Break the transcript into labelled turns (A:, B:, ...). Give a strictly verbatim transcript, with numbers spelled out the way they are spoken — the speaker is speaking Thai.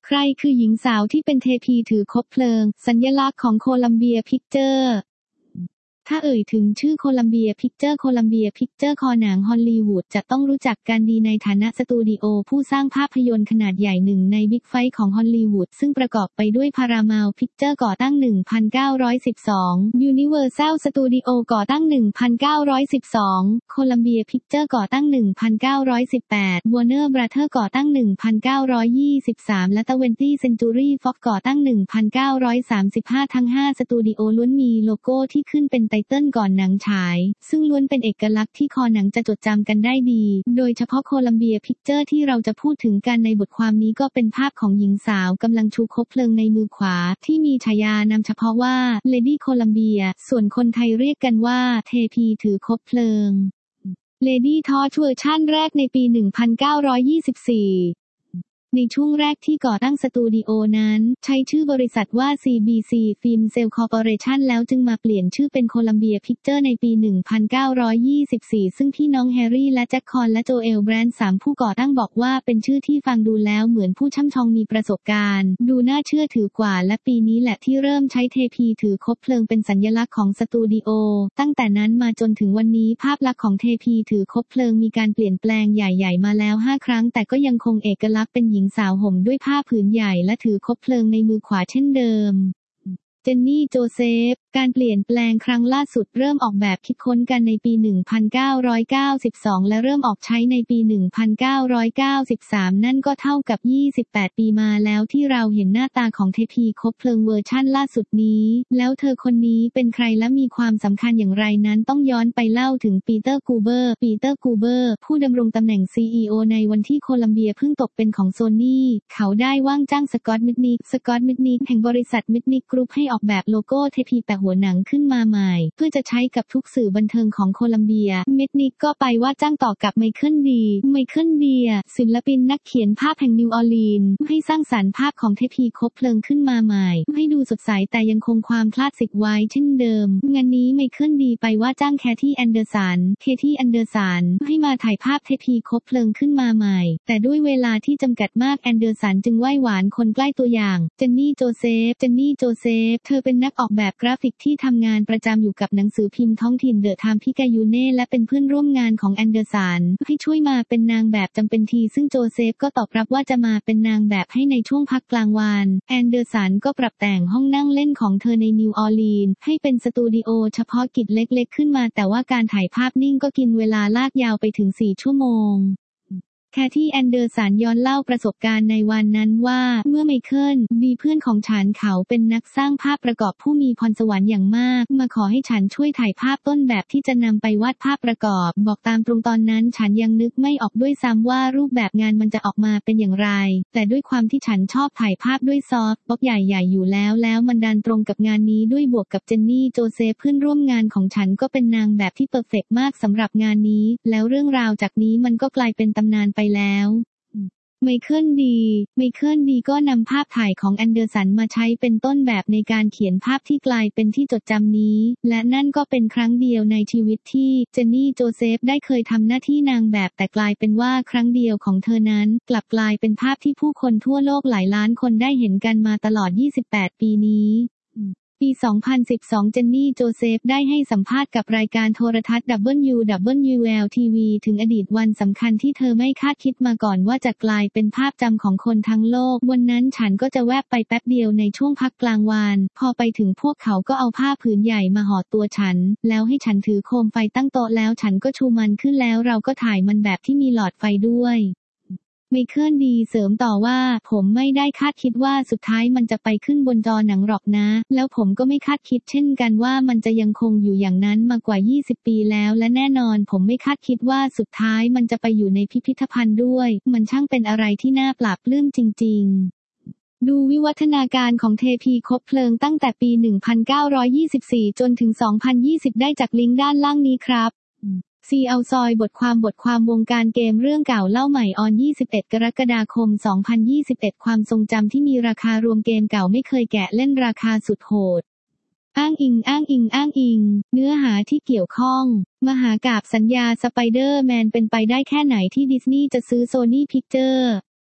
A: ใครคือหญิงสาวที่เป็นเทพีถือคบเพลิงสัญลักษณ์ของโคลัมเบียพิกเจอร์ถ้าเอ่ยถึงชื่อโคลัมเบียพิกเจอร์โคลัมเบียพิกเจอร์คอหนังฮอลลีวูดจะต้องรู้จักกันดีในฐานะสตูดิโอผู้สร้างภาพยนตร์ขนาดใหญ่หนึ่งในบิ๊กไฟว์ของฮอลลีวูดซึ่งประกอบไปด้วย Paramount Pictures ก่อตั้ง หนึ่งพันเก้าร้อยสิบสอง Universal Studio ก่อตั้ง หนึ่งพันเก้าร้อยสิบสอง Columbia Pictures ก่อตั้ง หนึ่งพันเก้าร้อยสิบแปด Warner Brothers ก่อตั้ง หนึ่งพันเก้าร้อยยี่สิบสาม และ twentieth Century Fox ก่อตั้ง หนึ่งพันเก้าร้อยสามสิบห้า ทั้งห้าสตูดิโอล้วนมีโลโก้ที่ขึ้นเป็นไตเติ้ลก่อนหนังฉายซึ่งล้วนเป็นเอกลักษณ์ที่คอหนังจะจดจำกันได้ดีโดยเฉพาะโคลัมเบียพิกเจอร์ที่เราจะพูดถึงกันในบทความนี้ก็เป็นภาพของหญิงสาวกำลังชูคบเพลิงในมือขวาที่มีฉายานามเฉพาะว่า Lady Columbia ส่วนคนไทยเรียกกันว่าเทพีถือคบเพลิง Lady Torch เวอร์ชั่นแรกในปี หนึ่งพันเก้าร้อยยี่สิบสี่ในช่วงแรกที่ก่อตั้งสตูดิโอนั้นใช้ชื่อบริษัทว่า ซี บี ซี Film Cell Corporation แล้วจึงมาเปลี่ยนชื่อเป็น Columbia Pictures ในปี หนึ่งพันเก้าร้อยยี่สิบสี่ ซึ่งพี่น้องแฮร์รี่และแจ็คคอนและโจเอลแบรนด์สามผู้ก่อตั้งบอกว่าเป็นชื่อที่ฟังดูแล้วเหมือนผู้ช่ำชองมีประสบการณ์ดูน่าเชื่อถือกว่าและปีนี้แหละที่เริ่มใช้เทพีถือคบเพลิงเป็นสัญลักษณ์ของสตูดิโอตั้งแต่นั้นมาจนถึงวันนี้ภาพลักษณ์ของเทพีถือคบเพลิงมีการเปลี่ยนแปลงใหญ่ๆมาแล้วห้าครั้งแต่ก็ยังคงเอกลักษณ์เป็นหญิงสาวห่มด้วยผ้าผืนใหญ่และถือคบเพลิงในมือขวาเช่นเดิมเจนนี่โจเซฟการเปลี่ยนแปลงครั้งล่าสุดเริ่มออกแบบคิดค้นกันในปี หนึ่งพันเก้าร้อยเก้าสิบสอง และเริ่มออกใช้ในปี หนึ่งพันเก้าร้อยเก้าสิบสาม นั่นก็เท่ากับ ยี่สิบแปด ปีมาแล้วที่เราเห็นหน้าตาของเทพีคบเพลิงเวอร์ชั่นล่าสุดนี้แล้วเธอคนนี้เป็นใครและมีความสำคัญอย่างไรนั้นต้องย้อนไปเล่าถึงปีเตอร์กูเบอร์ปีเตอร์กูเบอร์ผู้ดำรงตำแหน่ง ซี อี โอ ในวันที่โคลัมเบียเพิ่งตกเป็นของโซนี่เขาได้ว่างจ้างสกอตต์มิดนิกสกอตต์มิดนิกแห่งบริษัทมิดนิกกรุ๊ปให้ออกแบบโลโก้เทพีแปะหัวหนังขึ้นมาใหม่เพื่อจะใช้กับทุกสื่อบันเทิงของโคลัมเบียมิดนิกก็ไปว่าจ้างต่อกับไมเคิลดีไมเคิลดีศิลปินนักเขียนภาพแห่งนิวออร์ลีนส์ให้สร้างสรรค์ภาพของเทพีคบเพลิงขึ้นมาใหม่ให้ดูสดใสแต่ยังคงความคลาสสิกไว้เช่นเดิมงานนี้ไมเคิลดีไปว่าจ้างแคที่แอนเดอร์สันเคที่แอนเดอร์สันให้มาถ่ายภาพเทพีคบเพลิงขึ้นมาใหม่แต่ด้วยเวลาที่จำกัดมากแอนเดอร์สันจึงไหว้หวานคนใกล้ตัวอย่างเจนนี่โจเซฟเจนนี่โจเซฟเธอเป็นนักออกแบบกราฟิกที่ทำงานประจำอยู่กับหนังสือพิมพ์ท้องถิ่นเดอะไทม์พิกายูเน่และเป็นเพื่อนร่วมงานของแอนเดอร์สันให้ช่วยมาเป็นนางแบบจำเป็นทีซึ่งโจเซฟก็ตอบรับว่าจะมาเป็นนางแบบให้ในช่วงพักกลางวันแอนเดอร์สันก็ปรับแต่งห้องนั่งเล่นของเธอในนิวออร์ลีนส์ให้เป็นสตูดิโอเฉพาะกิจเล็กๆขึ้นมาแต่ว่าการถ่ายภาพนิ่งก็กินเวลาลากยาวไปถึงสี่ชั่วโมงแคที่แอนเดอร์สันย้อนเล่าประสบการณ์ในวันนั้นว่าเมื่อไมเคิลดีเพื่อนของฉันเขาเป็นนักสร้างภาพประกอบผู้มีพรสวรรค์อย่างมากมาขอให้ฉันช่วยถ่ายภาพต้นแบบที่จะนำไปวาดภาพประกอบบอกตามตรงตอนนั้นฉันยังนึกไม่ออกด้วยซ้ำว่ารูปแบบงานมันจะออกมาเป็นอย่างไรแต่ด้วยความที่ฉันชอบถ่ายภาพด้วยซอฟต์บ็อกใหญ่ๆอยู่แล้วแล้วมันดันตรงกับงานนี้ด้วยบวกกับเจนนี่โจเซฟเพื่อนร่วมงานของฉันก็เป็นนางแบบที่เพอร์เฟกต์มากสำหรับงานนี้แล้วเรื่องราวจากนี้มันก็กลายเป็นตำนานไปแล้วไมเคิลดีไมเคิลดีก็นำภาพถ่ายของแอนเดอร์สันมาใช้เป็นต้นแบบในการเขียนภาพที่กลายเป็นที่จดจำนี้และนั่นก็เป็นครั้งเดียวในชีวิตที่เจนนี่โจเซฟได้เคยทำหน้าที่นางแบบแต่กลายเป็นว่าครั้งเดียวของเธอนั้นกลับกลายเป็นภาพที่ผู้คนทั่วโลกหลายล้านคนได้เห็นกันมาตลอดยี่สิบแปดปีนี้ปี สองพันสิบสอง เจนนี่โจเซฟได้ให้สัมภาษณ์กับรายการโทรทัศน์ ดับเบิลยู ดับเบิลยู แอล ที วี ถึงอดีตวันสำคัญที่เธอไม่คาดคิดมาก่อนว่าจะกลายเป็นภาพจำของคนทั้งโลกวันนั้นฉันก็จะแวบไปแป๊บเดียวในช่วงพักกลางวันพอไปถึงพวกเขาก็เอาผ้าผืนใหญ่มาห่อตัวฉันแล้วให้ฉันถือโคมไฟตั้งโต๊ะแล้วฉันก็ชูมันขึ้นแล้วเราก็ถ่ายมันแบบที่มีหลอดไฟด้วยไมเคิลดีเสริมต่อว่าผมไม่ได้คาดคิดว่าสุดท้ายมันจะไปขึ้นบนจอหนังหรอกนะแล้วผมก็ไม่คาดคิดเช่นกันว่ามันจะยังคงอยู่อย่างนั้นมากว่ายี่สิบปีแล้วและแน่นอนผมไม่คาดคิดว่าสุดท้ายมันจะไปอยู่ในพิพิธภัณฑ์ด้วยมันช่างเป็นอะไรที่น่าปลาบปลื้มจริงๆดูวิวัฒนาการของเทพีคบเพลิงตั้งแต่ปี หนึ่งพันเก้าร้อยยี่สิบสี่ จนถึง สองพันยี่สิบ ได้จากลิงก์ด้านล่างนี้ครับซีเอาซอยบทความบทความวงการเกมเรื่องเก่าเล่าใหม่ออนยี่สิบเอ็ดกรกฎาคมสองพันยี่สิบเอ็ดความทรงจำที่มีราคารวมเกมเก่าไม่เคยแกะเล่นราคาสุดโหดอ้างอิงอ้างอิงอ้างอิงเนื้อหาที่เกี่ยวข้องมหากาพย์สัญญาสไปเดอร์แมนเป็นไปได้แค่ไหนที่ดิสนีย์จะซื้อโซนี่พิกเจอร์